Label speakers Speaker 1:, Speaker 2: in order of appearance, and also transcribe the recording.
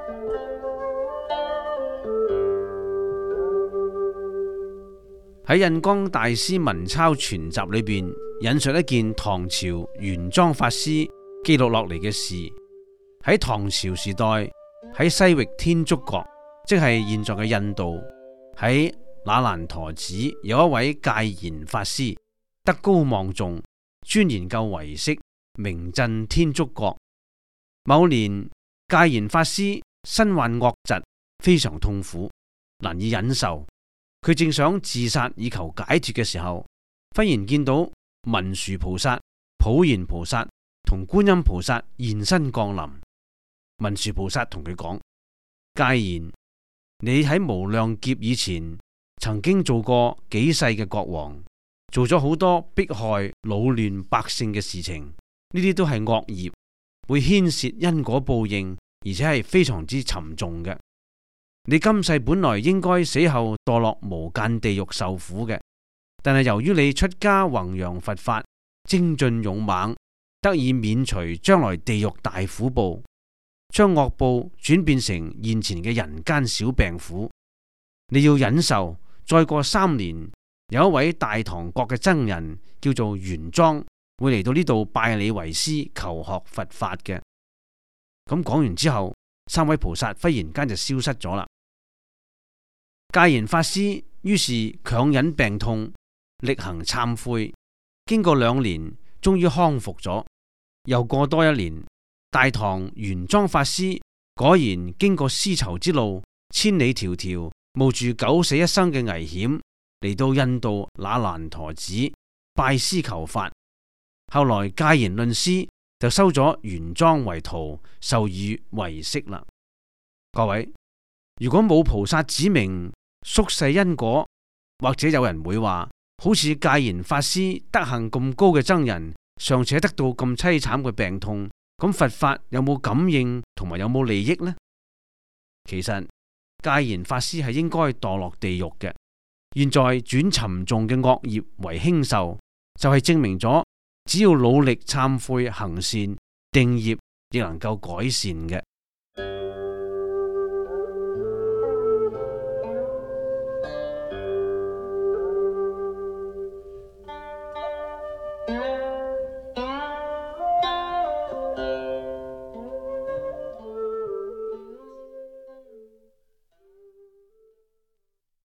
Speaker 1: 喺印光大師文鈔全集裏邊引述一件唐朝玄奘法師記錄落嚟嘅事。喺唐朝時代，喺西域天竺國，即係現在嘅印度，喺那蘭陀寺有一位戒賢法師，德高望重，專研究唯識，名震天竺國。某年，戒賢法師身患惡疾，非常痛苦，難以忍受。佢正想自殺以求解脫嘅時候，忽然見到文殊菩薩、普賢菩薩同觀音菩薩現身降臨。文殊菩薩同佢講：戒賢，你喺無量劫以前曾經做過幾世嘅國王，做咗好多迫害擾亂百姓嘅事情，呢啲都係惡業，會牽涉因果報應，而且係非常之沉重嘅。你今世本來應該死後墮落無間地獄受苦嘅，但係由於你出家弘揚佛法，精進勇猛，得以免除將來地獄大苦報，將惡報轉變成現前嘅人間小病苦。你要忍受，再過3年，有一位大唐國嘅僧人叫做玄奘，會嚟到呢度拜你為師，求學佛法嘅。咁講完之後，3位菩薩忽然間就消失咗啦。戒賢法師於是強忍病痛，力行懺悔，經過2年，終於康復咗。又過多1年，大唐玄奘法師果然經過絲綢之路，千里迢迢，冒住九死一生嘅危險，嚟到印度那蘭陀寺拜師求法。後來戒賢論師就收咗玄奘為徒，授予唯識啦。各位，如果冇菩薩指明宿世因果，或者有人會話，好似戒賢法師德行咁高嘅僧人，尚且得到咁淒慘嘅病痛，咁佛法有冇感應同埋有冇利益呢？其實戒賢法師係應該墮落地獄嘅，現在轉沉重嘅惡業為輕受，就係證明咗只要努力懺悔行善，定業亦能夠改善嘅。